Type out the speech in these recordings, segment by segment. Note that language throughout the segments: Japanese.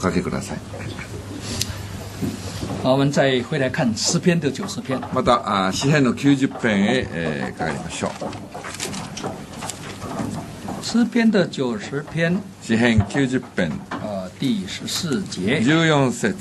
かけください。 好，我们再回来看诗篇的90篇。 また詩編の90編へ、かかりましょう。 诗篇的90篇， 詩編90編第14节。 14節。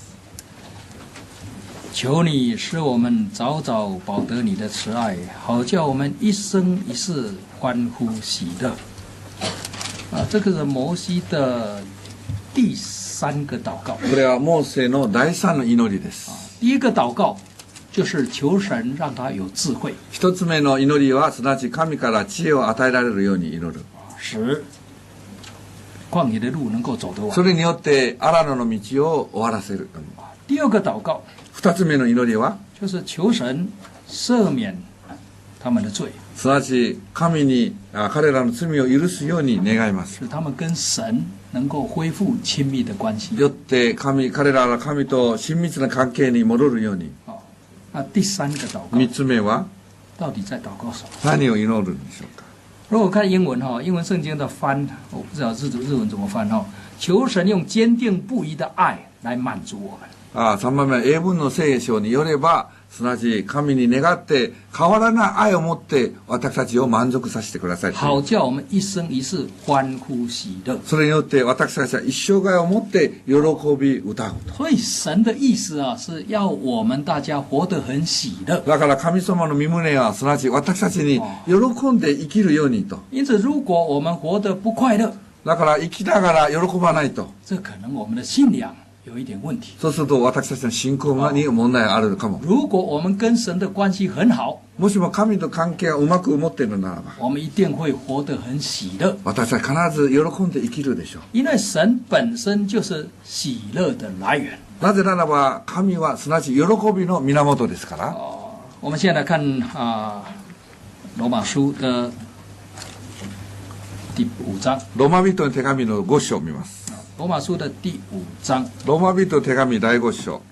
求你使我们早早保得你的慈爱，好叫我们一生一世欢呼喜乐。这个是摩西的第3个祷告。 これはモーセの第3の祈りです。 第一个祷告就是求神让他有智慧。 一つ目の祈りはすなわち神から知恵を与えられるように祈る。 使旷野的路能够走得完。 それによって荒野の道を終わらせる。 第二个祷告， 二つ目の祈りは就是求神赦免他们的罪， すなわち神に彼らの罪を許すように願います。 使他们跟神能够恢复亲密的关系。 よって彼らが神と親密な関係に戻るように。 第三个祷告， 三つ目は到底在祷告什么？ 何を祈るんでしょうか。 如果看英文英文圣经的翻，我不知道日文怎么翻求神用坚定不移的愛来滿足我們。 3番目は英文の聖書によれば、すなわち神に願って変わらない愛を持って私たちを満足させてください。 好叫我們一生一世歡呼喜樂。 それによって私たちは一生涯をもって喜び歌うと。 所以神的意思是要我們大家活得很喜樂。 だから神様の御胸はすなわち私たちに喜んで生きるようにと。 因此如果我們活得不快樂， だから生きながら喜ばないと。 這可能我們的信仰有一點問題。 そうすると私たちの信仰に問題があるかも。 如果我們跟神的關係很好， もしも神と関係がうまく持っているならば、 我們一定會活得很喜樂。 私は必ず喜んで生きるでしょう。 因為神本身就是喜樂的來源。 なぜならば神はすなわち喜びの源ですから。 我們現在來看羅馬書的第5章。 ローマ人の手紙の5章を見ます。 羅馬書的第5章。 ローマ人の手紙第5章。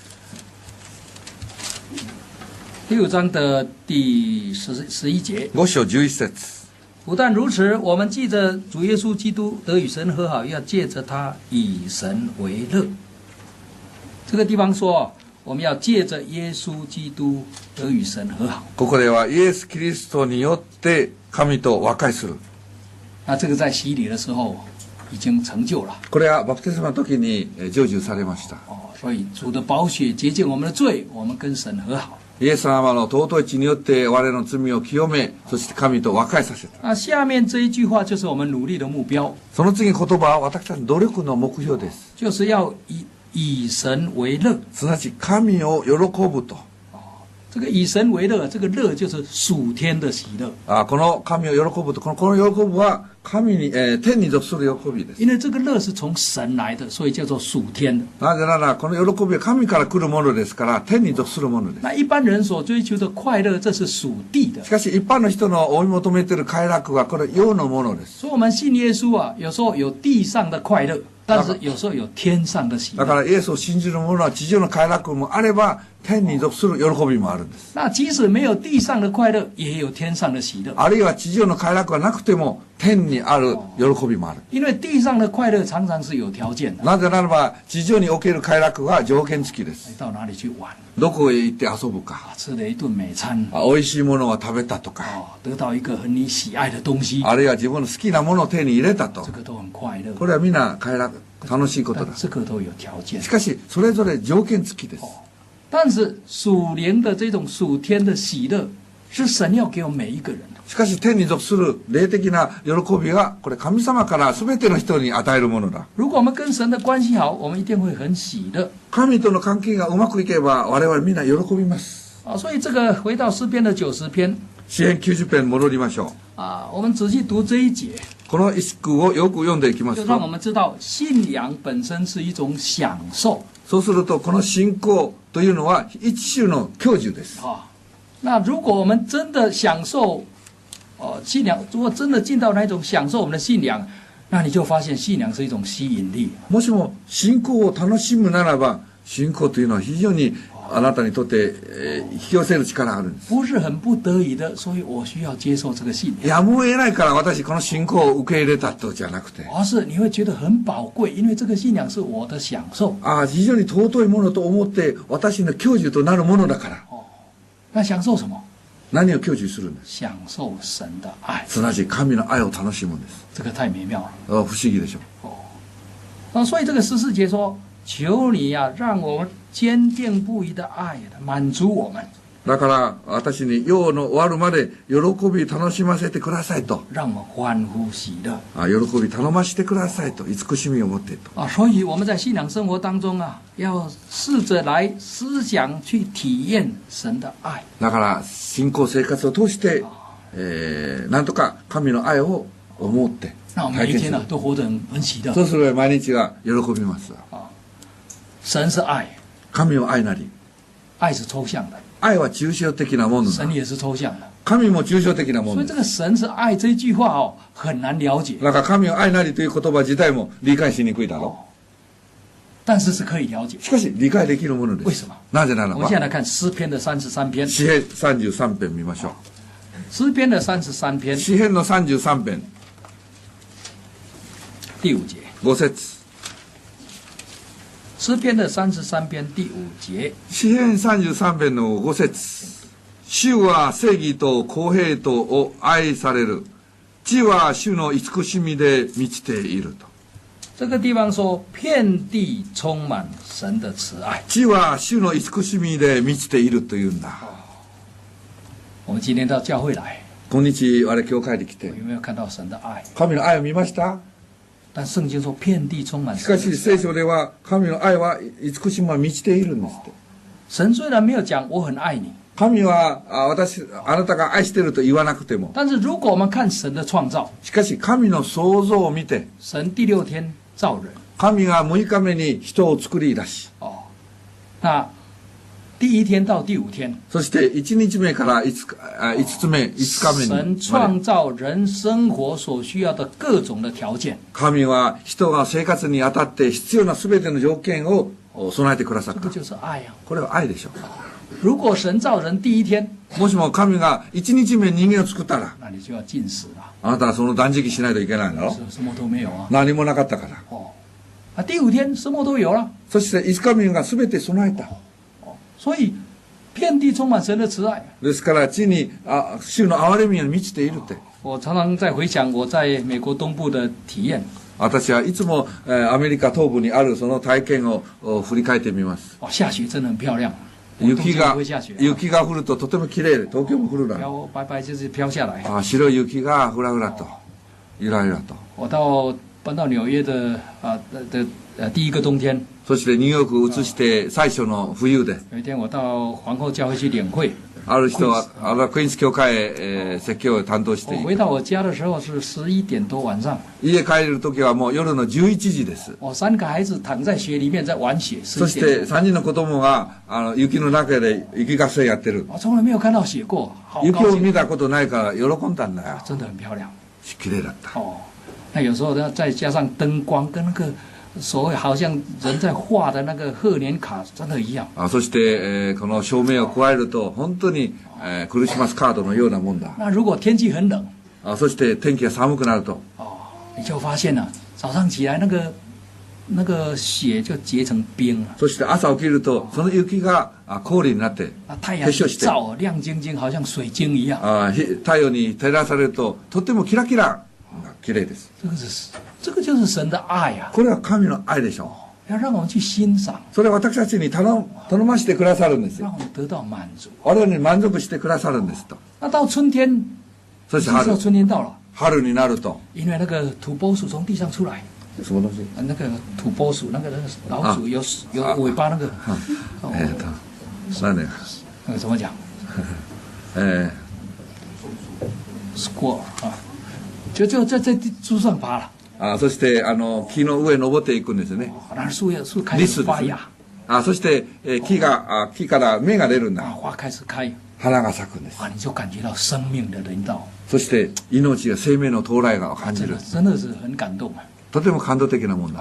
第5章的第11節。 5章11節。 不但如此，我們藉着主耶穌基督得與神和好，要借着他以神為樂。這個地方說，我們要借着耶穌基督得與神和好。 ここではイエス・キリストによって神と和解する。 那這個在洗禮的時候已經成就了。 これはバプテスマの時に成就されました。 所以主的寶血潔淨我們的罪，我們跟神和好。 イエス様の尊い血によって我々の罪を清め、そして神と和解させた。 下面這一句話就是我們努力的目標。 その次言葉は私たちの努力の目標です。 就是要以神為樂。 すなわち神を喜ぶと。 這個以神為樂，這個樂就是屬天的喜樂。 この神を喜ぶと、この喜ぶは神に、天に属する喜びです。 因為這個樂是從神來的，所以叫做屬天的。 なぜならこの喜びは神から来るものですから、天に属するものです。 那一般人所追求的快樂，這是屬地的。 しかし一般の人の追い求めている快楽はこれ世のものです。 所以我們信耶穌有時候有地上的快樂，但是有時候有天上的喜樂。 だからイエスを信じる者は地上の快楽もあれば、天に属する喜びもあるんです。 那即使沒有地上的快樂，也有天上的喜樂。 あるいは地上の快楽がなくても天にある喜びもある。 因為地上的快樂常常是有條件的。 なぜならば地上における快楽は条件付きです。 到哪裡去玩？ どこへ行って遊ぶか。 吃了一頓美餐。 美味しいものを食べたとか。 得到一個很你喜愛的東西。 あるいは自分の好きなものを手に入れたと。 這個都很快樂。 これはみんな快楽、楽しいことだ。 這個都有條件。 しかしそれぞれ条件付きです。 但是屬靈的這種屬天的喜樂，是神要給我們每一個人的。 しかし天に属する霊的な喜びはこれ神様から全ての人に与えるものだ。 如果我們跟神的關係好，我們一定會很喜樂。 神との関係がうまくいけば我々みんな喜びます。 所以這個回到詩篇的90篇。 詩編90編戻りましょう。 我們仔細讀這一節。 この一句をよく読んでいきますと、 就讓我們知道信仰本身是一種享受。 そうするとこの信仰というのは一種の享受です。 那如果我們真的享受信仰，如果真的進到那種享受我們的信仰，那你就發現信仰是一種吸引力。 もしも信仰を楽しむならば、 信仰というのは非常にあなたにとって、引き寄せる力があるんです。 不是很不得已的，所以我需要接受这个信仰。 やむを得ないから私この信仰を受け入れたとじゃなくて、 而是你会觉得很宝贵，因为这个信仰是我的享受。 非常に尊いものと思って私の享受となるものだから。 那享受什么？ 何を享受するんです？ 享受神的爱。 すなわち神の愛を楽しむんです。 这个太美妙了。 不思議でしょ。 所以这个14节说，求你呀、让我们坚定不移的爱满足我们。 だから私に世の終わるまで喜び楽しませてくださいと。 让我们欢呼喜乐。 喜び頼ましてくださいと、慈しみを持ってと。 所以我们在信仰生活当中啊，要试着来思想去体验神的愛。 だから信仰生活を通して、なんとか神の愛を思って那我们每一天呢、都活得很喜乐。 そうすれば毎日が喜びます。 神是愛。 神は愛なり。 愛是抽象的。 愛は抽象的なものだ。 神也是抽象的。 神も抽象的なもの。 所以这个神是愛这一句話哦，很難了解。 だから神は愛なりという言葉自体も理解しにくいだろう。 但是是可以了解。 しかし理解できるものです。 為什麼？ なぜならば。 我们现在来看詩篇的33篇。 詩編33編見ましょう。 詩篇的33篇。 詩編の33編。 第5節。 5節。 詩篇的33篇第5節。 詩編33編の5節。主は正義と公平とを愛される。地は主の慈しみで満ちていると。 这个地方说，遍地充满神的慈愛。 地は主の慈しみで満ちているというんだ。 我们今天到教会来。 今日我々教会に来て。 有没有看到神的愛？ 神の愛を見ました？ 但聖經說遍地充滿。 しかし聖書では神の愛は慈しみは満ちているんですって。 神雖然沒有講我很愛你。 神はあなたが愛していると言わなくても。 但是如果我們看神的創造。 しかし神の創造を見て。 神第6天造人。 神が6日目に人を作り出し。 那第1天到第5天。 そして1日目から5日目に。 神創造人生活所需要的各種的條件。 神は人が生活にあたって必要なすべての條件を備えてくださった。 這個就是愛啊。 これは愛でしょう。 如果神造人第1天。 もしも神が1日目に人間を作ったら。 那你就要禁食了。 あなたはその断食しないといけないんだろ。 什麼都沒有啊。 何もなかったから。 第5天什麼都有了。 そして5日目が全て備えた。 所以遍地充滿神的慈愛。 ですから地に主の憐れみに満ちているって。 我常常在回想我在美國東部的體驗。 私はいつもアメリカ東部にあるその体験を振り返ってみます。 下雪真的很漂亮。 雪が降るととても綺麗で、東京も降るな。 白白就是飄下來。 白い雪がふらふらと、ゆらゆらと。 我搬到紐約的第一個冬天。 そしてニューヨークを移して最初の冬で。 有一天我到皇后教會去領會。 ある人はクイーンズ教会へ説教を担当している。 回到我家的時候是11點多晚上。 家帰る時はもう夜の11時です。 3個孩子躺在雪裡面在玩雪。 そして3人の子供が雪の中で雪合戦やってる。 從来沒有看到雪過。 雪を見たことないから喜んだんだよ。 真的很漂亮。 綺麗だった。 那有時候再加上燈光跟那個所謂好像人在畫的那個賀年卡真的一樣。 そして、この照明を加えると本当に、クリスマスカードのようなもんだ。 那如果天氣很冷。 そして天気が寒くなると。 你就發現了早上起來那個雪就結成冰了。 そして朝起きるとその雪が氷になって結晶して。 太陽亮晶晶好像水晶一樣。 太陽に照らされるととてもキラキラ綺麗です。 這個就是神的愛啊。 これは神の愛でしょう。 要讓我們去欣賞。 それは私たちに頼ましてくださるんですよ。 讓我們得到滿足。 我々に満足してくださるんですと。 那到春天。 そして春天到了。 春になると。 因為那個土撥鼠從地上出來。 什麼東西？ 那個土撥鼠，那個老鼠有尾巴那個。 何？ 那個怎麼講？squirrel 啊，就在樹上爬了。 そして木の上登っていくんですね。 樹開始發芽。 そして木から芽が出るんだ。 花開始開。 花が咲くんです。 你就感覺到生命的臨到。 そして命が生命の到来が感じる。 真的是很感動。 とても感動的なもんだ。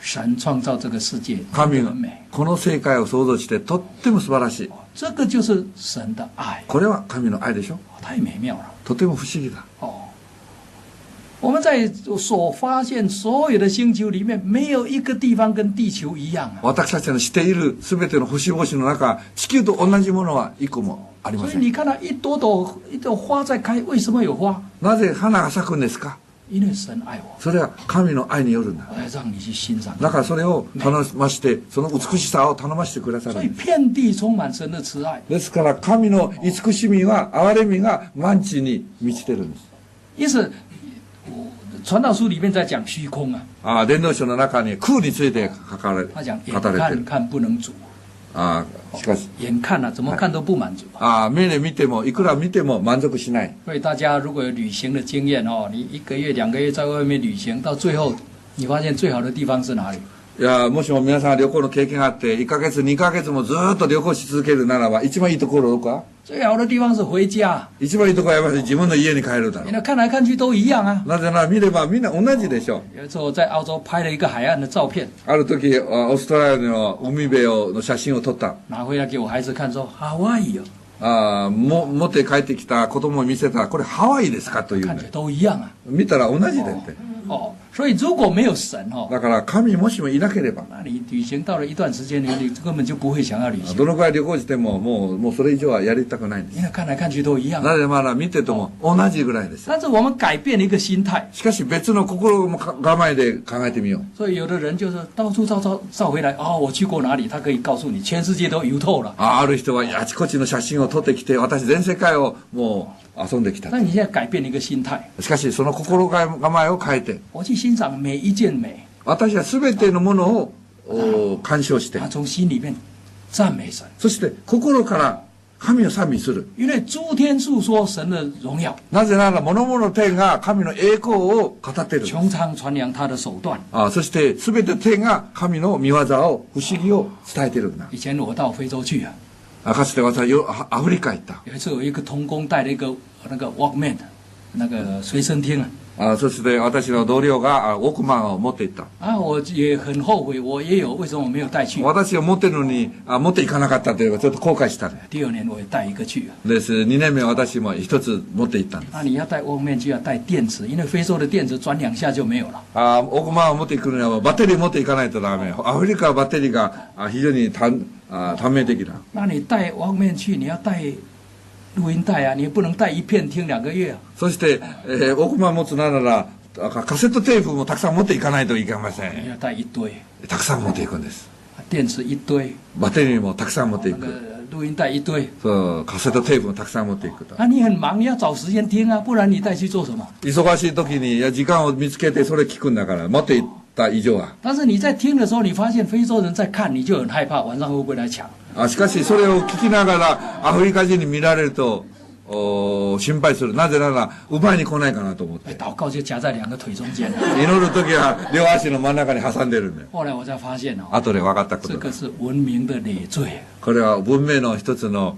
神创造这个世界， 神が很美， この世界を創造してとっても素晴らしい。 这个就是神的爱， これは神の愛でしょ。 太美妙了とても不思議だ。 哦。我们在所发现所有的星球里面，没有一个地方跟地球一样啊。 私たちのしている全ての星々の中、地球と同じものは一個もありません。 所以你看到一朵花在开，为什么有花？ なぜ花が咲くんですか？ 因为神愛我， それは神の愛によるんだ。 让你去欣賞。 だからそれを頼まして、その美しさを頼ましてくださる所以んです。 遍地充滿神的慈愛。 ですから神の慈しみは、憐れみが満地に満ちてるんです。 因此，傳道書裡面在講虛空啊， 伝道書の中に空について書かれ他講眼語られてる。 看看不能足， しかし、 眼看啊怎麼看都不滿足。 目で見ても、いくら見ても滿足しない。 所以大家如果有旅行的經驗哦，你1個月、2個月在外面旅行，到最後你發現最好的地方是哪裡？ いや、もしも皆さんが旅行の経験があって、1ヶ月、2ヶ月もずっと旅行し続けるならば、一番いいところどこか？ 最好的地方是回家。 一番いいところはやっぱり自分の家に帰るだろう。 みんな看來看去都一樣啊。 なぜなら見ればみんな同じでしょ。 有一次我在澳洲拍了一個海岸的照片， ある時、オーストラリアの海辺の写真を撮った。 拿回來給我孩子看，說ハワイよ， 持って帰ってきた子供を見せたら、これハワイですかというね看起來。都一樣啊。 見たら同じだって。 哦，所以如果沒有神哦， だから神もしもいなければ、 那你旅行到了一段時間，你根本就不會想要旅行， どのくらい旅行してももうそれ以上はやりたくないんです。 因為看來看去都一樣。 なぜなら見てても同じぐらいです。 但是我們改變了一個心態， しかし別の心も構えで考えてみよう。 所以有的人就是到處照回來，哦，我去過哪裡，他可以告訴你，全世界都遊透了。 ある人はあちこちの写真を撮ってきて、私全世界をもう遊んできた。 但你現在改變了一個心態， しかしその心構えを変えて、 我去欣賞每一件美， 私は全てのものを鑑賞して、 從心裡面讚美神， そして心から神を賛美する。 因為諸天述說神的榮耀， なぜなら諸々の天が神の栄光を語っている。 穹蒼傳揚他的手段。 そして全て天が神の御業を、不思議を伝えているんだ。 以前我到非洲去啊， かつて私はアフリカ行った。 有一次有一個童工帶了一個那個 Walkman，那個隨身聽啊。 そして私の同僚がウォークマンを持って行った。 我也很後悔，我也有，為什麼我沒有帶去？ 私が持ってるのに持っていかなかったというかちょっと後悔した。 第二年我也帶一個去啊。 です。2年目私も一つ持って行ったんです。 那你要帶 Walkman就要帶電池，因為非洲的電池轉2下就沒有了。 ウォークマンを持っていくにはバッテリー持っていかないとダメ。アフリカはバッテリーが非常に短命的だ。 那你帶 Walkman去，你要帶錄音帶啊，你不能帶一片聽2個月啊。 そして、ウォークマン持つならカセットテープもたくさん持っていかないといけません。 要帶一堆。 たくさん持っていくんです。 電池一堆。 バッテリーもたくさん持っていく。 錄音帶一堆。 そう、カセットテープもたくさん持っていくと。 你很忙，你要找時間聽啊，不然你帶去做什麼？ 忙しい時に時間を見つけてそれ聞くんだから持っていった以上は。 但是你在聽的時候，你發現非洲人在看，你就很害怕，晚上會不會來搶？ しかしそれを聞きながらアフリカ人に見られると心配する。なぜなら奪いに来ないかなと思って。 禱告就夾在2個腿中間。 祈る時は両足の真ん中に挟んでるんだよ。 後來我才發現後で分かったことだ。 這個是文明的累贅。 これは文明の一つの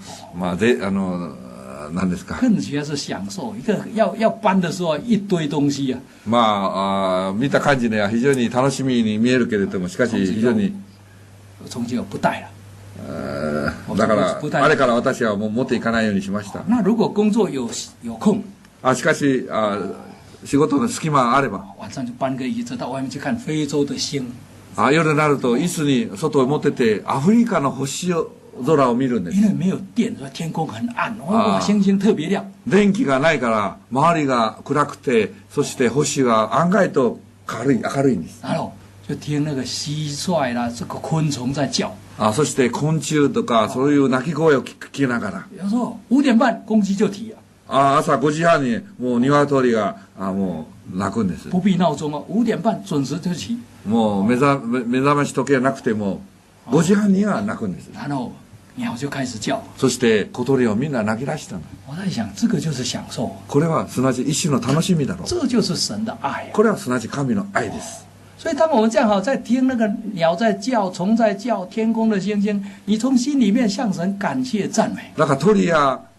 何ですか。 更主要是享受一個要搬的時候一堆東西啊。 見た感じでは非常に楽しみに見えるけれども、しかし非常に從今我不帶了。 だからあれから私はもう持っていかないようにしました。 那如果工作有空， しかし仕事の隙間あれば晚上就搬個椅子到外面去看非洲的星。 夜になると椅子に外を持っててアフリカの空を見るんです。 因為沒有電，所以天空很暗，哇，星星特別亮。 電気がないから周りが暗くて、そして星は案外と明るいんです。 然後就聽那個蟋蟀啦，這個昆蟲在叫。 そして昆虫とかそういう鳴き聲を聞きながら。 有時候5點半公雞就啼了。 朝5時半にもう鶏がもう鳴くんです。 不必鬧鐘哦，5點半準時就起。 もう目覚まし時計なくても5時半には鳴くんです。 然後鳥就開始叫。 そして小鳥をみんな鳴き出したの。 我在想，這個就是享受。 これはすなわち一種の楽しみだろう。 這就是神的愛。 これはすなわち神の愛です。 所以當我們這樣好在聽那個鳥在叫、蟲在叫、天空的星星，你從心裡面向神感謝讚美。 だから鳥や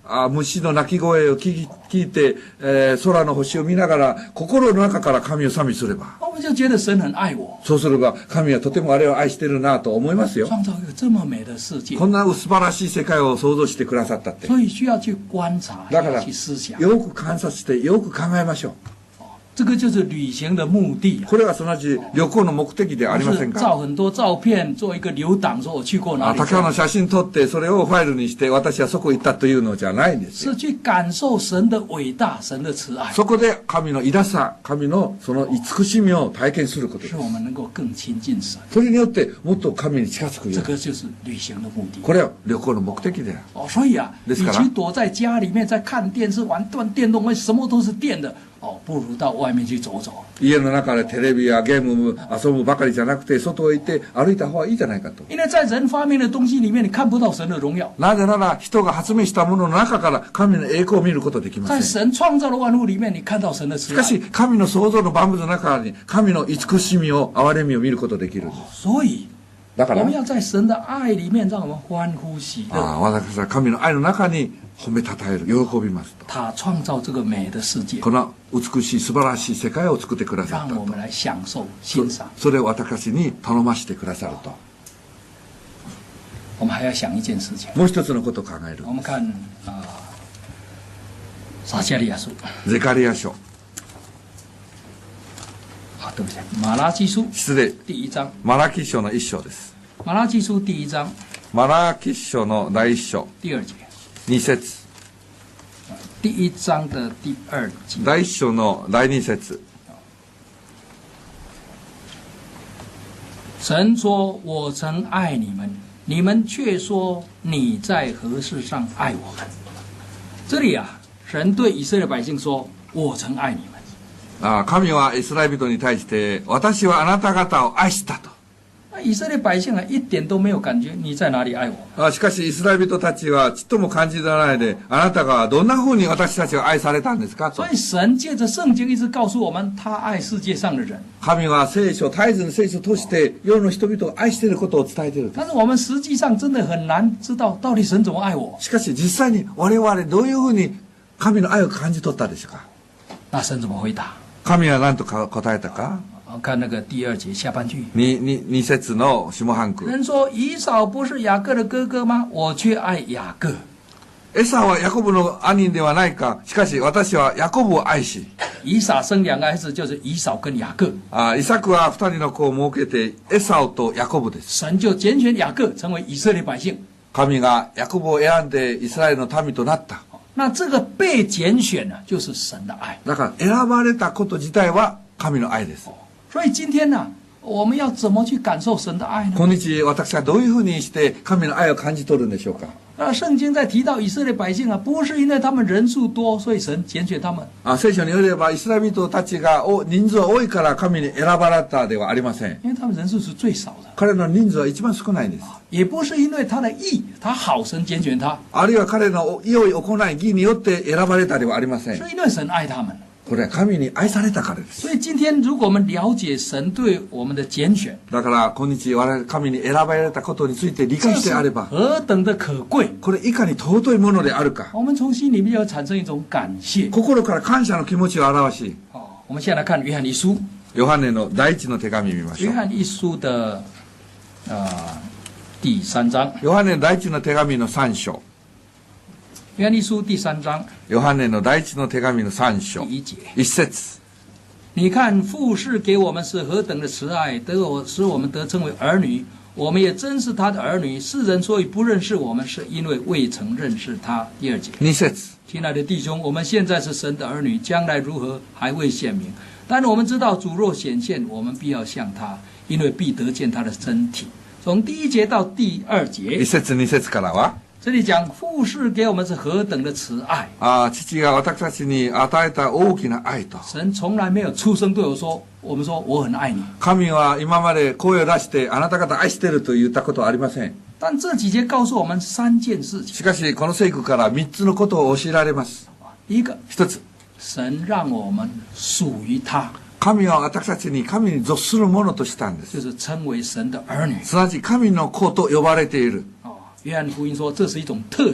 虫の鳴き声を聞いて、空の星を見ながら、心の中から神を賛美すれば。 我们就觉得神很爱我， そうすれば、神はとてもあれを愛してるなと思いますよ。 创造一个这么美的世界こ，んな素晴らしい世界を想像してくださったって。 所以需要去观察， だから要去思想。 よく観察して、よく考えましょう。 这个就是旅行的目的啊。 これはすなわち旅行の目的ではありません不是か。 照很多照片做一个留档，说我去过哪里。 たくさんの写真撮って、それをファイルにして、私はそこ行ったというのじゃないんですよ。 是去感受神的伟大，神的慈愛， そこで神の偉大さ、神のその慈しみを体験することです使。我们能够更亲近神。 それによってもっと神に近づくように。 这个就是旅行的目的。 これは旅行の目的である。 哦，所以啊，与ですから其躲在家里面在看电视、玩电动，什么都是电的，哦，不如到外面去走走。 家の中でテレビやゲーム遊ぶばかりじゃなくて、外へ行って歩いた方がいいじゃないかと。 因为在人发明的东西里面，你看不到神的荣耀； なぜなら人が発明したものの中から神の栄光を見ることできま在せん。 神創造的万物里面，你看到神的慈愛。 しかし神の創造の万物の中に神の慈しみを憐れみを見ることできるんです。 所以， だから我们要在神的愛里面，让我们欢呼喜樂。 私は神の愛の中に褒めたたえる、喜びますと。 他創造這個美的世界， この美しい素晴らしい世界を作ってくださったと。 讓我們來享受欣賞。 それを私に頼ましてくださると。 我們還要想一件事情。 もう一つのことを考える我。們看撒迦利亞書， ゼカリヤ書。 對不起，馬拉基書失礼。 第一章， マラキ書の一章です。 馬拉基書第一章マラキ書の第一章、 第二節， 二節。 第一章的第二節。 第一章の第二節。 神說：“我曾愛你們，你們卻說你在何事上愛我們？”這裡啊，神對以色列百姓說：“我曾愛你們。” 神はイスラエル人に対して、私はあなた方を愛したと。 以色列百姓啊，一點都沒有感覺你在哪裡愛我。 しかしイスラエル人たちはちっとも感じらないで、あなたがどんな風に私たちが愛されたんですかと。 所以神借着聖經一直告訴我們，他愛世界上的人。 神は聖書、絶えずの聖書として世の人々を愛していることを伝えている。 但是我們實際上真的很難知道，到底神怎麼愛我。 しかし実際に我々どういう風に神の愛を感じ取ったでしょうか。 那神怎麼回答？ 神は何と答えたか。 看那個第二節下半句。 二節の下半句。 人說以掃不是雅各的哥哥嗎？我卻愛雅各。 エサはヤコブの兄ではないか。しかし私はヤコブを愛し。 以撒生兩個孩子，就是以掃跟雅各。 イサクは二人の子を設けてエサオとヤコブです。 神就揀選雅各成為以色列百姓。 神がヤコブを選んでイスラエルの民となった。 那這個被揀選呢，就是神的愛。 だから選ばれたこと自體は神の愛です。 所以今天呢，我們要怎麼去感受神的愛呢？ 今日私はどういうふうにして神の愛を感じ取るんでしょうか。 聖經在提到以色列百姓啊，不是因為他們人數多，所以神揀選他們。 聖書によればイスラエル人たちが人数が多いから神に選ばれたではありません。 因為他們人數是最少的。 彼の人數は一番少ないんです。 也不是因為他的義，他好，神揀選他。 あるいは彼の良い行い義によって選ばれたではありません。 是因為神愛他們。 これは神に愛されたからです。 所以今天如果我們了解神對我們的揀選， だから今日我々神に選ばれたことについて理解してあれば、 何等的可貴。 これいかに尊いものであるか。 我們從心裡面要產生一種感謝。 心から感謝の気持ちを表し。 我們現在來看約翰一書。 ヨハネの第一の手紙見ましょう。 約翰一書的第3章。 ヨハネの第一の手紙の3章。 約翰一書第3章。 ヨハネの第一の手紙の3章。 第1節。 1節。 你看父是給我們是何等的慈愛，使我們得稱為兒女，我們也真是他的兒女。世人所以不認識我們，是因為未曾認識他。第2節。 2節。 親愛的弟兄，我們現在是神的兒女，將來如何還未顯明。但我們知道主若顯現，我們必要像他，因為必得見他的身體。從第1節到第2節。 1節2節からは這裡講父是給我們是何等的慈愛。 父が私たちに與えた大きな愛と。 神從來沒有出聲對我們說我很愛你。 神は今まで声を出してあなた方愛していると言ったことはありません。 但這幾節告訴我們3件事情。 しかしこの聖句から3つのことを教えられます。一つ。 神讓我們屬於他。 神は私たちに神に属するものとしたんです。 就是稱為神的兒女。 すなわち神の子と呼ばれている。 約翰福音說這是一種特權。 ヨ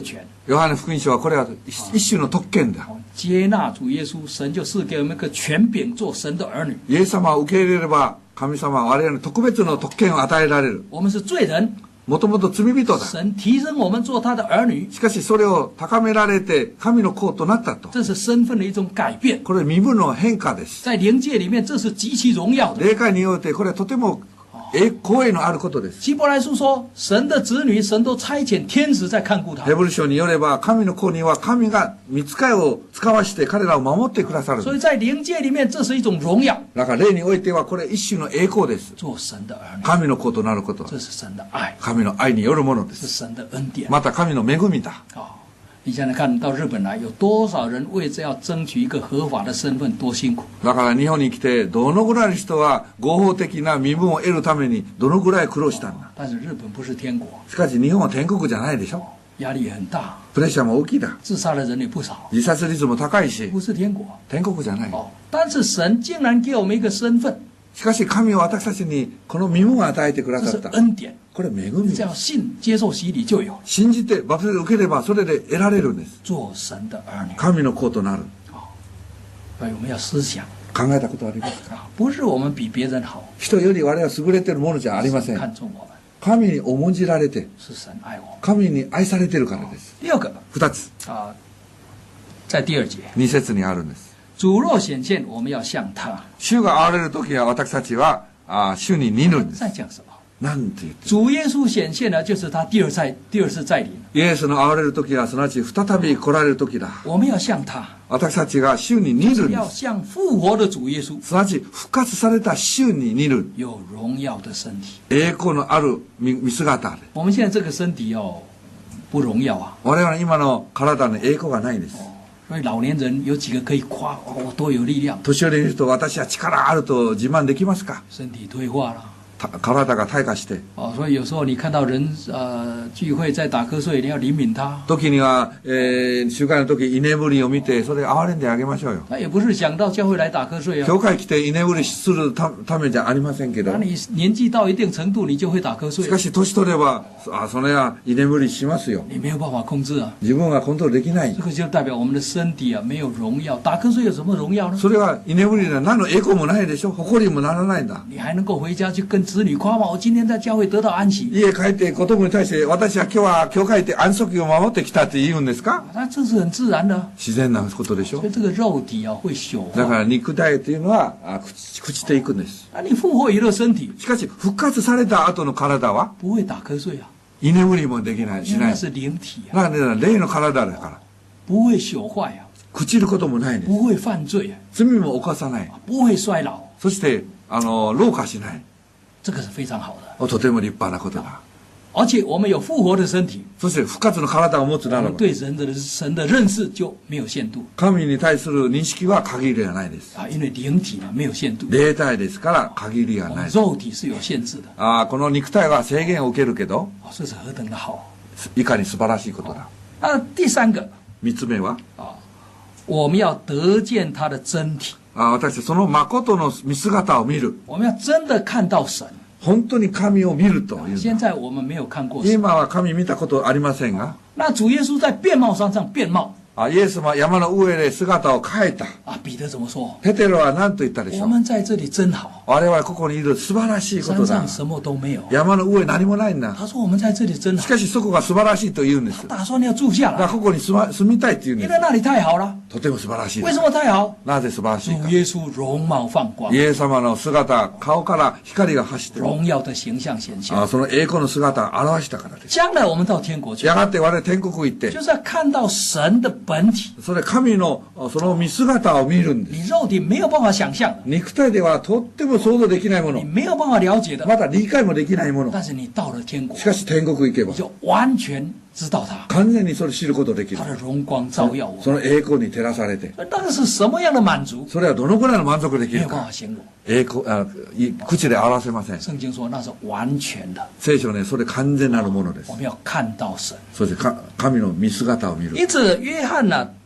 ヨハネ福音書はこれは一種の特権だ。 接纳主耶稣，神就赐给我们一个权柄，做神的儿女。 イエス様を受け入れれば、神様は我々に特別の特権を与えられる。 我们是罪人， もともと罪人だ。 神提升我们做他的儿女， しかしそれを高められて神の子となったと。 这是身份的一种改变。 これ身分の変化です。 在灵界里面，这是极其荣耀的。 霊界においてこれはとても光栄のあることです。 希伯来书说，神的子女，神都差遣天使在看顾他ヘ。ブル書によれば、神の子には神が御使いを使わして彼らを守ってくださる。 所以在灵界里面，这是一种荣耀。 だから霊においてはこれ一種の栄光です。 做神的儿女， 神の子となることは这是神的爱， 神の愛によるものです。 是神的恩典。 また神の恵みだ。 你想想看，到日本来，有多少人为着要争取一个合法的身份，多辛苦！ だから日本に来てどのぐらいの人は合法的な身分を得るためにどのぐらい苦労したんだ。 但是日本不是天国， しかし日本は天国じゃないでしょ。 压力也很大， プレッシャーも大きいだ。 自杀的人也不少， 自殺率も高いし、 不是天国。 天国じゃない。 但是神竟然给我们一个身份， しかし神は私たちにこの身分を与えてくだ这是さった。 恩典。 これ恵み只要信、接受洗礼就有。 信じてバプテスマを受ければそれで得られるんです。 做神的儿女， 神の子となる。 所以我们要思想考えたことありますか？ 不是我们比别人好， 人より我々は優れているものじゃありません。 看重我们， 神に重んじられて、 是神愛我们。 神に愛されているからです。 第二个二つ、 在第二节， 二節にあるんです。 主若显现，我们要像他。 主が現れるときは私たちは主に似るんです。 在讲什么？ なんて言って主耶稣显现了，就是他第二次再临。 イエスの現れるときはすなわち再び来られるときだ。 我们要像他， 私たちが主に似るんで要す。 像复活的主耶稣， すなわち復活された主に似る。 有荣耀的身体。 栄光のある見姿で。 我们现在这个身体不荣耀啊， 我々の今の体の栄光がないんです。 所以老年人有几个可以夸我多有力量？ 年寄りの人、私は力あると自慢できますか？ 身体退化了。 体が退化して。 所以有时候你看到人聚会在打瞌睡，你要怜悯他。 時には、集会の時居眠りを見てそれ憐れんであげましょうよ。 他也不是想到教会来打瞌睡啊。 教会来て居眠りするためじゃありませんけど。 那你年紀到一定程度，你就会打瞌睡。 しかし年取ればそれは居眠りしますよ。 你没有办法控制啊。 自分がコントロールできない。 这个就代表我们的身体没有荣耀。打瞌睡有什么荣耀呢？ それは居眠りで何の栄光もないでしょ。誇りもならないんだ。 你还能够回家去跟子女夸吗？我今天在教会得到安息。 家帰って子供に対して私は今日は教会で安息を守ってきたって言うんですか？ 那这是很自然的。 自然なことでしょ。 所以这个肉体会朽化。 だから肉体というのは朽ちていくんです。 那你复活以后身体， しかし復活された後の体は不会打瞌睡啊。 居眠りもできないしない。 那是灵体啊。 だから霊の体だから。 不会朽坏啊。 朽ちることもないんです。 不会犯罪啊。 罪も犯さない。 不会衰老。 そして老化しない。 这个是非常好的。 とても立派なことだ。 而且我们有复活的身体， そして復活の体を持つならば、 对神的认识就没有限度。 神に対する認識は限りがないです。 因为灵体没有限度。 霊体ですから限りがない。 肉体是有限制的。 この肉体は制限を受けるけど、 这是何等的好！ いかに素晴らしいことだ。 第三个， 三つ目は、 我们要得见他的真体。 私その誠の見姿を見る。 我们要真的看到神。 本当に神を見るという。 現在我们没有看过神。 今は神見たことありませんが。 那主耶稣在变貌上变貌。 イエス様は山の上で姿を変えた。 彼得怎么说？ ペテロは何と言ったでしょう？ 我们在这里真好。 我々ここにいる素晴らしいことだ。 山上什么都没有。 山の上何もないんだ。 他说我们在这里真好。 しかしそこが素晴らしいと言うんです。 打算要住下来。 ここに住みたいって言うんです。 因为那里太好了。 とても素晴らしい。 为什么太好？ なぜ素晴らしいか。 主耶稣容貌放光。 イエス様の姿、顔から光が走ってる。 荣耀的形象显现。 その栄光の姿を表したからです。 将来我们到天国去。 やがて我々天国行って。 就是要看到神的本体。 それ神のその見姿を見るんです。 你肉体没有办法想象。 肉体ではとっても想像できないもの。 你没有办法了解的。 まだ理解もできないもの。 但是你到了天国。 しかし天国行けば。 你就完全知道他。 完全にそれ知ることできる。 他的荣光照耀我。 その栄光に照らされて。 那个是什么样的满足？ それはどのくらいの満足できるか。 没有办法形容。 栄光口で表せません。 聖经说那是完全的。 聖書ね、それ完全なるものです。 我们要看到神。 そして神の見姿を見る。 因此约翰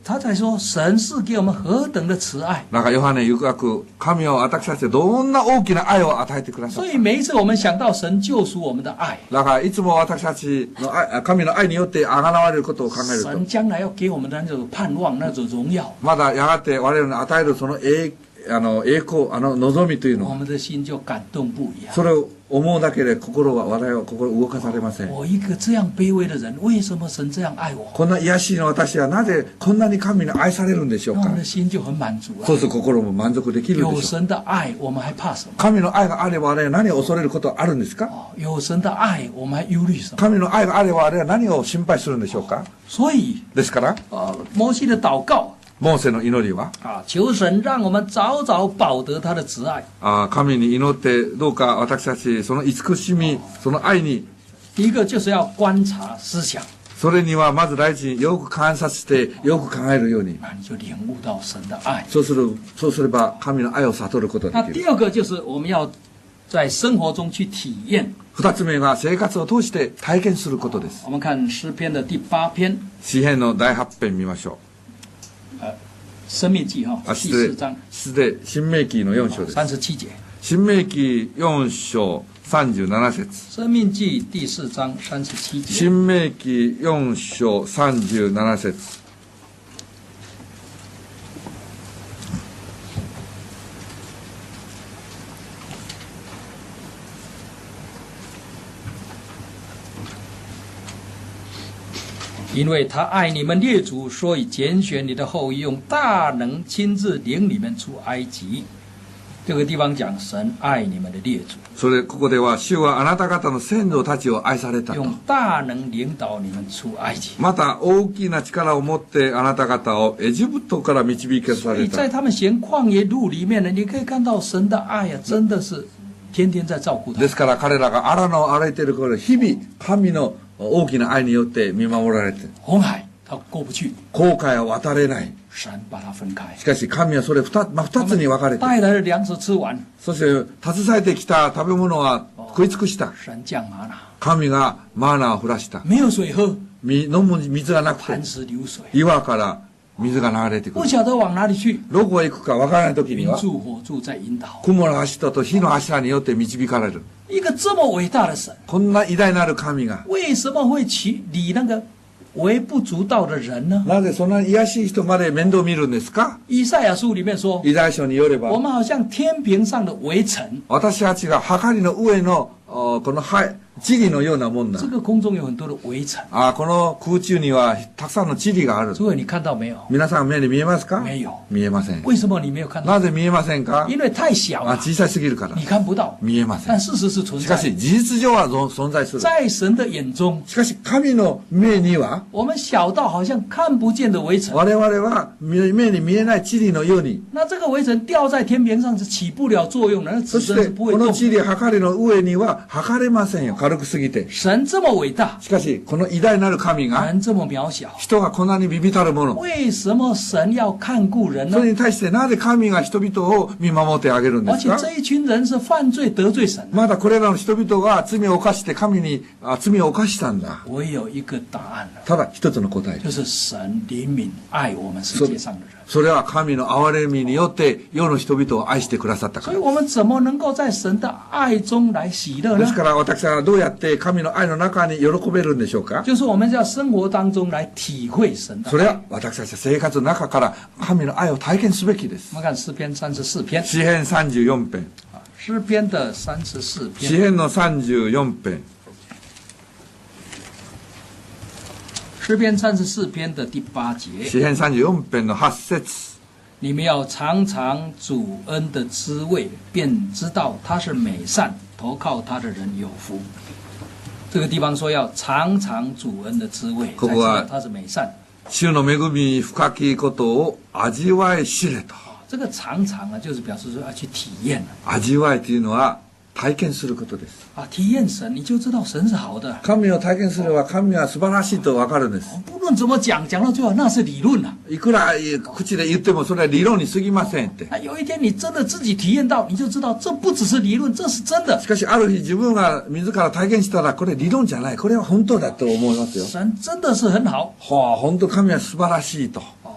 他才说神是给我们何等的慈愛。 だからヨハネ曰く、神は私たちにどんな大きな愛を与えてくださった。 所以每一次我们想到神救赎我们的愛， だからいつも私たちの愛、神の愛によって贖われることを考えると、 神将来要给我们的那种盼望、那种荣耀， まだやがて我々に与えるその栄光、望みというの我们的心就感動不一樣。 それを思うだけで我々は心動かされません。 我一个这样卑微的人，为什么神这样愛我？ こんな卑しいの私はなぜこんなに神に愛されるんでしょうか那我们。的心就很滿足了。 そうすると心も満足できるで有しょう。 神的愛，我們還怕什麼？ 神の愛があればあれは何を恐れることはあるんですか。 有神的愛，我們還憂慮什麼？ 神の愛があればあれは何を心配するんでしょうか。 所以， ですから摩西的禱告モーセの祈りは求神讓我們早早飽得他的慈愛。 神に祈ってどうか私たちその慈しみその愛に、 第一個就是要觀察思想， それにはまず第一によく観察してよく考えるように。 那你就領悟到神的愛。 そうすれば神の愛を悟ることができる。 那第二個就是我們要在生活中去體驗。 二つ目が生活を通して体験することです。 我們看詩篇的第8篇， 詩編の第8編見ましょ生命記う。 第4章失礼、新明記の4章です。 37節。 新明記4章37節。 生命記第4章37節。 新明記4章37節。 因為他愛你們列祖，所以揀選你的後裔，用大能親自領你們出埃及。這個地方講神愛你們的列祖， ここでは主はあなた方の先祖たちを愛されたと。 用大能領導你們出埃及。 また大きな力を持ってあなた方をエジプトから導き出さ所以れた。 在他們行曠野路裡面呢，你可以看到神的愛啊，真的是天天在照顧他們。 ですから彼らが荒野を歩いている頃、日々神の大きな愛によって見守られて、 紅海他過不去， 紅海を渡れない。 神把它分開。 しかし神はそれ二つに分かれて、 帶來的糧食吃完， そして携えてきた食べ物は食い尽くした。 神降嗎哪， 神がマーナーを降らした。 沒有水喝， 飲む水がなく磐て、 石流水， 岩から水が流れてくる。 不曉得往哪裡去。 どこへ行くか分からない時には、 雲柱火柱在引導。 雲の柱と火の柱によって導かれる。 一個這麼偉大的神， こんな偉大なる神が、 為什麼會理那個微不足道的人呢？ なぜそんな卑しい人まで面倒見るんですか。 以賽亞書裡面說， イザヤ書によれば、 我們好像天平上的微塵。 私たちがはりの上のこの塵のようなもんだ。 這個空中有很多的微塵。 この空中にはたくさんの塵がある。 諸位，你看到沒有？ 皆さん目に見えますか。 沒有。 見えません。 為什麼你沒有看到？ なぜ見えませんか。 因為太小了， 小さすぎるから你看不到。 見えません。 但事實是存在。 しかし事実上は存在する。 在神的眼中， しかし神の目には、 我們小到好像看不見的微塵。 我々は目に見えない塵のように。 那這個微塵掉在天平上是起不了作用的，那子そして身是不會動。 この塵はかりの上には測れませんよ。軽くすぎて。 神這麼偉大， しかしこの偉大なる神が、 人這麼渺小， 人がこんなに微々たるもの。 為什麼神要看顧人呢そ？れに対してなぜ神が人々を見守ってあげるんで而且すか。 這一群人是犯罪得罪神的。 まだこれらの人々が罪を犯して神に罪を犯したんだ。 唯有一個答案了， ただ一つの答え。 就是神憐憫愛我們世界上的人。 それは神の憐れみによって世の人々を愛してくださったから。 所以我們怎麼能夠在神的愛中來喜樂呢？ ですから私はどうやって神の愛の中に喜べるんでしょうか。 就是我們在生活當中來體會神的愛。 それは私たち生活の中から神の愛を体験すべきです。 我們看詩篇34篇。 詩編34編。 詩篇的34篇。 詩編の34編。 詩篇34篇的第8節。 詩編34編の8節。 你們要嘗嘗主恩的滋味，便知道他是美善，投靠他的人有福。這個地方說要嘗嘗主恩的滋味，才知道他是美善。 主の恵み深きことを味わい知れと。 這個嘗嘗啊，就是表示說要去體驗。 味わいというのは体験することです。 啊，體驗神，你就知道神是好的。 神を体験すれば神は素晴らしいと分かるんです。 不論怎麼講，講到最後那是理論啊。 いくら口で言ってもそれは理論に過ぎませんって。 有一天你真的自己體驗到，你就知道這不只是理論，這是真的。 しかしある日自分が自ら体験したらこれ理論じゃない、これは本当だと思いますよ。 神真的是很好。 はあ、本当神は素晴らしいと。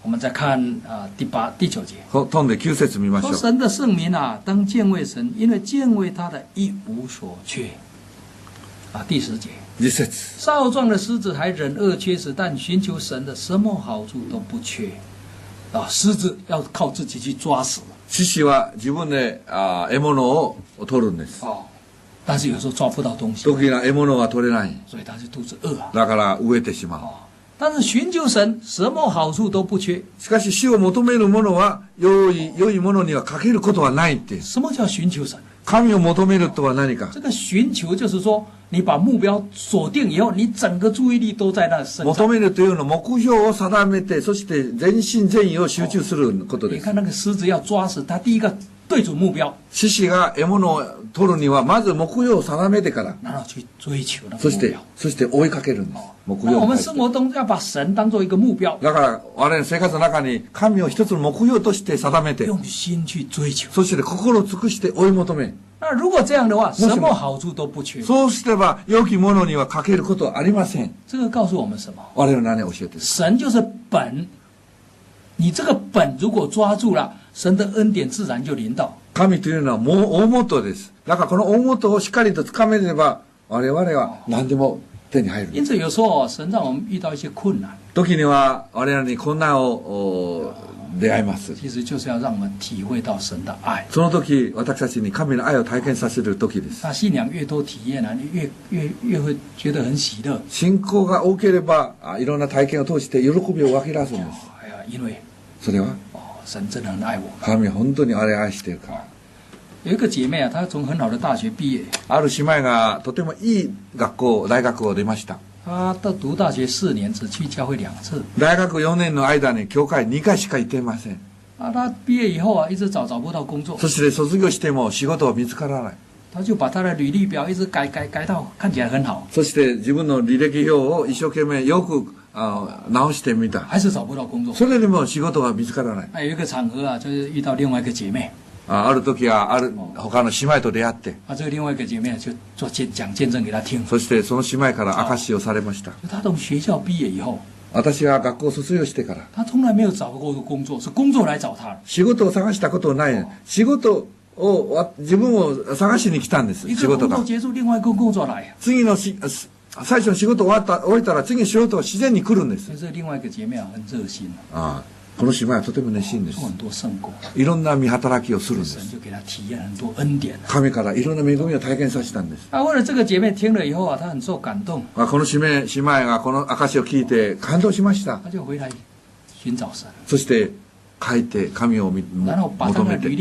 我们再看第9节。 飛んで9節見ましょう。 说神的圣民啊，当敬畏神，因为敬畏他的一无所缺。第10节。 10節。 少壮的狮子还忍饿缺食，但寻求神的什么好处都不缺。狮子要靠自己去抓死。 獅子は自分で獲物を取るんです。 但是有时候抓不到东西。 時には獲物は取れない。 所以他就肚子饿啊。 だから飢えてしまう。 但是寻求神，什么好处都不缺。 しかし主を求める者は良いものには欠けることはないって。 什么叫寻求神？ 神を求めるとは何か。 这个寻求就是说，你把目标锁定以后，你整个注意力都在那身上。 求めるというのは目標を定めて、そして全身全意を集中することです。 你看那个狮子要抓死，他第一个对准目标。 獅子が獲物を取るにはまず目標を定めてから。 然後去追求那個そ目標。 して追いかけるんです。目標那我を対して。 们生活中要把神当做一个目标， だから我々の生活の中に神を一つの目標として定めて、 用心去追求。 そして心を尽くして追い求め。 那如果这样的话，什么好处都不缺。 そうすれば良きものには欠けることはありません。 这个告诉我们什么？ 我々の何を教えてる？ 神就是本，你这个本如果抓住了，神的恩典自然就临到。 神というのはもう大元です。だからこの大元をしっかりと掴めれば、我々は何でも手に入る。 因此有时候神让我们遇到一些困難， 時には我々に困難を出会います。 其实就是要让我们体会到神的愛。 その時私たちに神の愛を体験させる時です。 那信仰越多体验啊，你越会觉得很喜乐。 信仰が多ければいろんな体験を通して喜びを湧き出すんです。 因为それは神真的很愛我。 神は本当にあれ愛しているから。 有一个姐妹啊，她从很好的大学毕业。 ある姉妹がとてもいい大学を出ました。 她读大学4年，只去教会2次。 大学4年の間に教会2回しか行っていません。 她毕业以后啊，一直找不到工作。 そして卒業しても仕事は見つからない。 她就把她的履历表一直改到看起来很好。 そして自分の履歴表を一生懸命よく直してみた。 还是找不到工作。 それでも仕事が見つからない。 有一个场合啊，就是遇到另外一个姐妹。 ある時は他の姉妹と出会って。 这个另外一个姐妹就讲见证给她听。 そしてその姉妹から証しをされました。 她从学校毕業以後。 私が学校を卒業してから。 她從來沒有找過工作，是工作來找她。 仕事を探したことない。仕事を自分を探しに来たんです。仕事が。 一個工作結束，另外一個工作來。 次の最初の仕事終えたら次の仕事が自然に来るんです。 这另外一個姐妹很熱心。 この姉妹はとても熱心です。いろんな見働きをするんです。神からいろんな恵みを体験させたんです。 为了这个姐妹听了以後啊，她很受感動。 この姉妹がこの証を聞いて感動しました。 她就回來尋找神。 そして帰って神を求めて。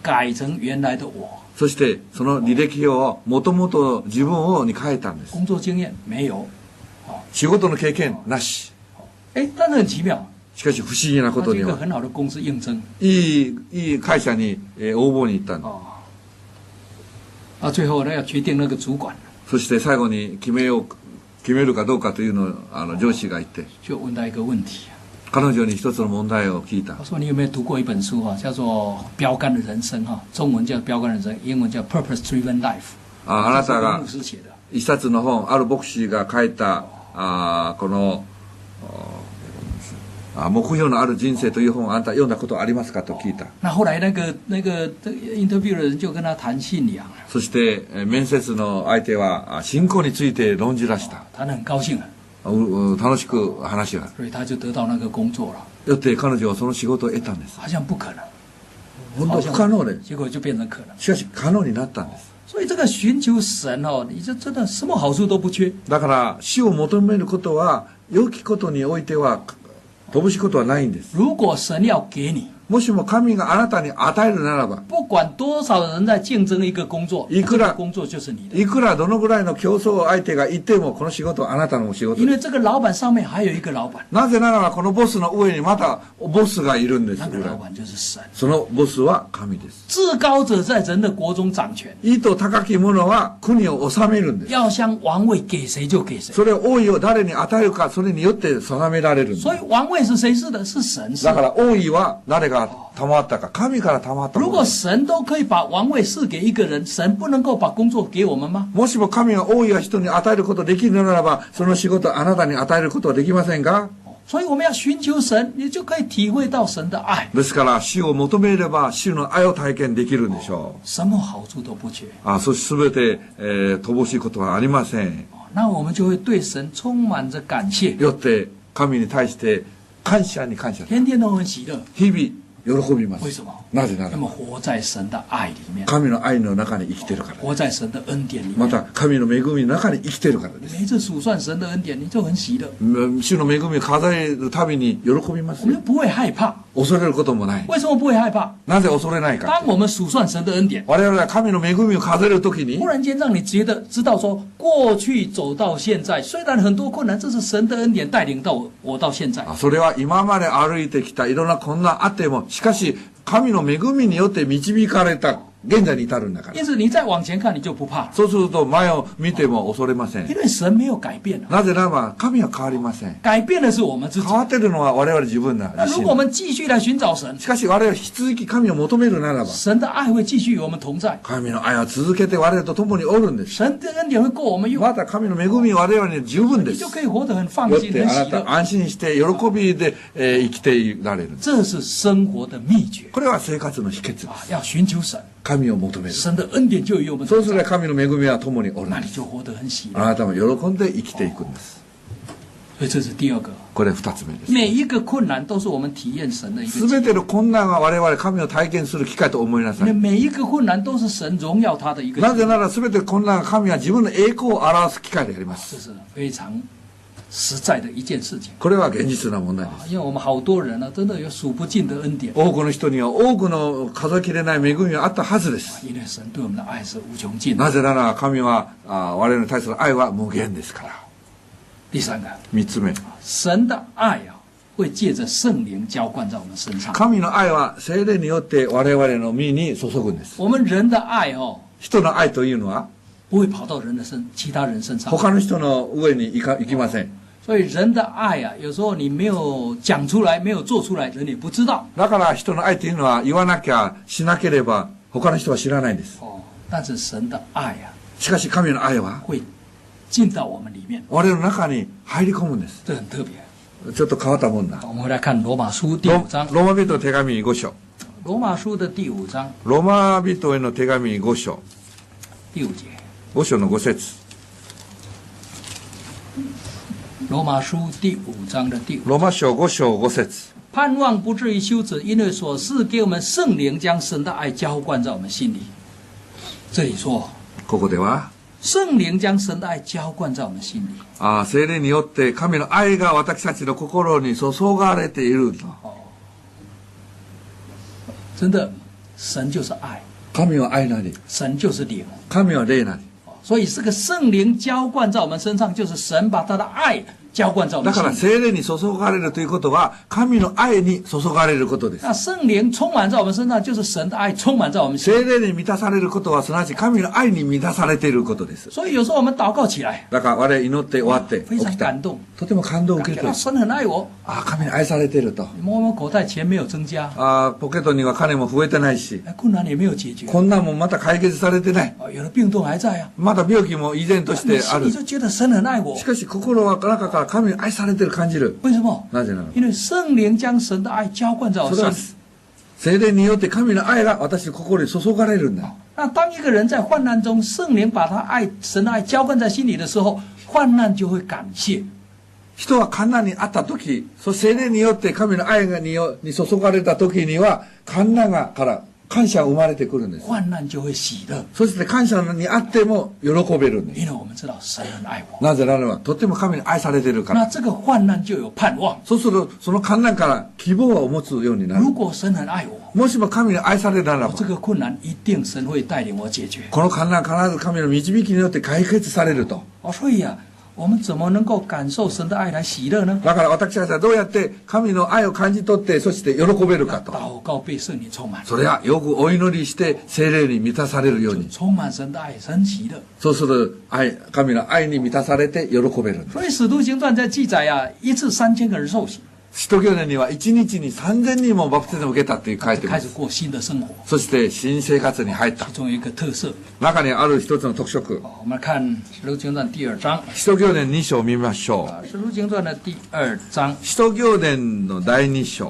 そしてその履歴表をもともと自分に変えたんです。仕事の経験なし。 但是很奇妙。 しかし不思議なことには、いい会社に応募に行ったんだ。 最後要決定那個主管。 そして最後に決めるかどうかというのを上司が言って。 就問他一個問題。 彼女に一つの問題を聞いた。 我說你有沒有讀過一本書啊？叫做《標杆的人生》哈，中文叫《標杆的人生》，英文叫《Purpose Driven Life》。 あなたが一冊の本、ある牧師が書いたこの目標のある人生という本をあんた読んだことありますかと聞いた。 那後來那個インタビュー的人就跟他談信仰。 そして面接の相手は信仰について論じらした。 他很高興。 楽しく話が。 所以他就得到那個工作了。 よって彼女はその仕事を得たんです。 好像不可能。 本当不可能で。 結果就變成可能。 しかし可能になったんです。 所以這個尋求神哦，你就真的什麼好處都不缺。 だから死を求めることは良きことにおいては乏しいことはないんです。 如果神要給你。 もしも神があなたに与えるならば、 不管多少人在競爭一個工作， いくら工作就是你的。 いくらどのぐらいの競争相手がいてもこの仕事はあなたの仕事。 因為這個老闆上面還有一個老闆。 なぜならばこのボスの上にまたボスがいるんです。 那個老闆就是神。 そのボスは神です。 至高者在人的國中掌權。 意図高き者は国を治めるんです。 要將王位給誰就給誰。 それ王位を誰に与えるか、それによって定められるんです。 所以王位是誰是的？是神是。 だから王位は誰が賜ったか、神から賜った。 如果神都可以把王位賜給一個人，神不能夠把工作給我們嗎？ もしも神が王位を人に与えることできるならば、その仕事をあなたに与えることはできませんか？ 所以我们要寻求神，你就可以体会到神的爱， ですから主を求めれば主の愛を体験できるんでしょ什么好处都不缺。 う。そして全て、乏しいことはありません。 那我们就会对神充满着感谢， よって神に対して感謝に感謝。 天天都很喜乐。 日々喜びます。 为什么？ なぜなら那么活在神的爱里面， 神の愛の中に生きてるから。 活在神的恩典里面。 また神の恵みの中に生きてるからです。 每一次数算神的恩典，你就很喜乐， 主の恵みを数えるたびに喜びますよ。 我们不会害怕。 恐れることもない。 为什么不会害怕？ なぜ恐れないか。 当我们数算神的恩典， 我々は神の恵みを数えるときに忽，然间让你知道说，过去走到现在，虽然很多困难，这是神的恩典带领到我到现在。 それは今まで歩いてきたいろんな困難あっても、しかし神の恵みによって導かれた現在に至るんだから。 因此，你再往前看，你就不怕， そうすると前を見ても恐れません。 因为神没有改变啊， なぜならば神は変わりません。 改变的是我们自己変。わってるのは我々自分な自身。 那如果我们继续来寻找神， しかし我々は引き続き神を求めるならば、 神的爱会继续与我们同在， 神の愛は続けて我々と共におるんです。 神的恩典会够我们用， また神の恵みは我々に十分です。 你就可以活得很放心、 よって很喜乐。 あなた安心して喜びで、生きていられる。 这是生活的秘诀これは生活の秘訣です。 啊！要寻求神， 神を求める。 神的恩典就与我们同在， そうすれば神の恵みは共におるん那です。 你就活得很喜乐。 あなたも喜んで生きていくんです。 所以这是第二个， これ二つ目です。 每一个困難都是我们体验神的一个すべての困難は我々神を体験する機会と思いなさい。 每一个困難都是神荣耀他的一个なぜならすべて困難は神は自分の栄光を表す機会であります。 这是非常实在的一件事情これは現実な問題で啊！ す。 因为我们好多人呢，真的有数不尽的恩典， 多くの人には多くの数えきれない恵みがあったはずです。 因为神对我们的愛是無窮盡的。 なぜなら神は我々に対する愛は無限ですから。 第三个， 三つ目。 神的愛啊，会借着聖靈澆灌在我們身上。 神の愛は聖霊によって我々の身に注ぐんです。 我們人的愛哦， 人の愛というのは不会跑到其他人身上。 他の人の上に行きません。 所以人的愛啊，有時候你沒有講出來，沒有做出來，人也不知道。 だから人の愛というのは言わなきゃしなければ他の人は知らないんです。 哦，但是神的愛啊， しかし神の愛は會進到我們裡面， 我々の中に入り込むんです。 這很特別。 ちょっと変わったもんだ。 我們回來看羅馬書第ロ 5章。 ーマ人の手紙5章。 羅馬書的第5章ローマ人への手紙5章。 第5節。 5章の5節。 羅馬書第5章的第5。 ローマ書5章5節。 盼望不至於羞恥，因為所賜給我們聖靈將神的愛澆灌在我們心裡。這裡說， ここでは聖靈將神的愛澆灌在我們心裡。 聖霊によって神の愛が私たちの心に注がれていると。 真的，神就是愛， 神は愛なり、 神就是靈。 神は霊なり。 所以這個聖靈澆灌在我們身上，就是神把他的愛澆灌在我們心裡。 だから聖霊に注がれるということは神の愛に注がれることです。 那聖靈充滿在我們身上，就是神的愛充滿在我們心裡。 聖霊に満たされることはすなわち神の愛に満たされていることです。 所以有時候我們禱告起來， だから我々祈って終わって非常起きた感動， とても感動を受感覺到けると、 神很愛我。 神に愛されていると。 摸摸口袋，錢沒有增加， ポケットには金も増えてないし、 困難也沒有解決， こんなんもまた解決されてない。 有的病痛還在啊。 まだ病気も依然としてある你。就覺得神很愛我し。かし心は中から神に愛されている感じる。 為什麼？ なぜなの？ 因為聖靈將神的愛澆灌在我それは心裡。 聖霊によって神の愛が私の心に注がれるんだ。 那當一個人在患難中，聖靈把他神的愛澆灌在心裡的時候，患難就會感謝。 人は困難にあった時、そ聖霊によって神の愛に注がれた時には、困難から感謝が生まれてくるんです。 患難就會喜樂。 そして感謝にあっても喜べるんです。 因為我們知道神很愛我。 なぜならば、とても神に愛されているから。 那這個患難就有盼望。 そうすると、その困難から希望を持つようになる。 如果神很愛我， もしも神に愛されるならば、 這個困難一定神會帶領我解決。 この困難必ず神の導きによって解決されると。 所以啊，我們怎麼能夠感受神的愛來喜樂呢？ だから私たちはどうやって神の愛を感じ取って、そして喜べるかと。 禱告被聖靈充滿。 それはよくお祈りして聖霊に満たされるように。 充滿神的愛，很喜樂。 そうする神の愛に満たされて喜べるんです。 所以使徒行傳在記載啊，一次3000個人受洗。 使徒行伝には1日に3000人もバプテスマを受けたって書いてます。 开始过新的生活。 そして新生活に入った其。中有一个特色， 中にある一つの特色。 我们看《使徒行传》第2章。 使徒行伝2章を見ましょう。 《使徒行传》的第2章使徒行伝の第2章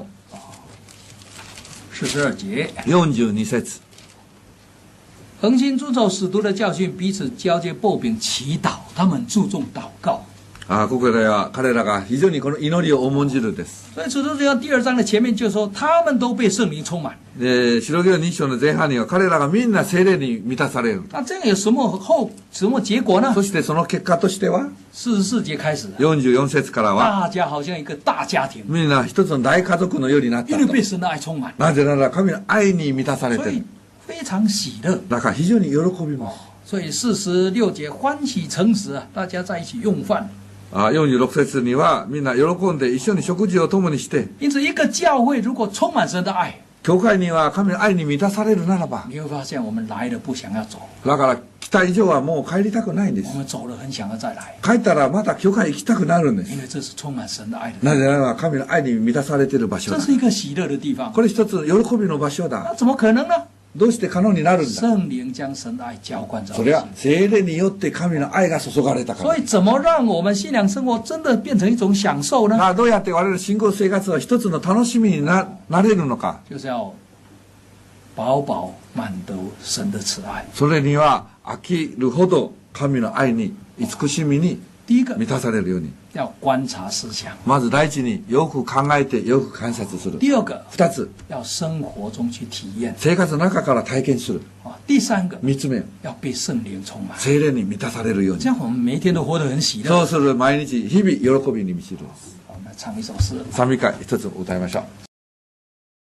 42节， 42節。 恒心遵守使徒的教训，彼此交接擘饼祈祷，他们注重祷告。 ここでは彼らが非常にこの祈りを重んじるです。 所以《使徒行传》第2章的前面就说，他们都被圣灵充满。 で、使徒行伝2章の前半には彼らがみんな聖霊に満たされる。 那这样有什么結果呢？ そしてその結果としては、 44节开始， 44節からは、 大家好像一个大家庭， みんな一つの大家族のようになったと。 因为被神的爱充满， なぜなら神の愛に満たされ所以ている。 非常喜乐。 だから非常に喜びます。 所以46节欢喜诚实啊，大家在一起用饭。 46節にはみんな喜んで一緒に食事を共にして、 因此，一个教会如果充满神的愛， 教会には神の愛に満たされるならば、 你会发现我们来了不想要走， だから来た以上はもう帰りたくないんです我。们走了很想要再来， 帰ったらまた教会行きたくなるんです因。为这是充满神的愛的地な方， ぜなら神の愛に満たされている場所だ。 这是一个喜乐的地方。 これ一つ喜びの場所だ。 那怎么可能呢？ どうして可能になるんだ。 圣灵将神的愛浇灌在我それは们心里。 聖霊によって神の愛が注がれたから所以，。怎么让我们信仰生活真的变成一种享受呢？ どうやって我々の信仰生活は一つの楽しみになれるのか。 就是要饱饱满得神的慈愛。 それには飽きるほど神の愛に慈しみに第一个満たされるように。 要观察思想， まず第一によく考えてよく観察する。 第二个二つ、 要生活中去体验生活の中から体験する。 啊，第三个三つ目、 要被圣灵充满。 聖霊に満たされるように这。样我们每一天都活得很喜乐。 そうする毎日日々喜びに満ちる。 我们来唱一首诗。 賛美歌一つ歌いましょう。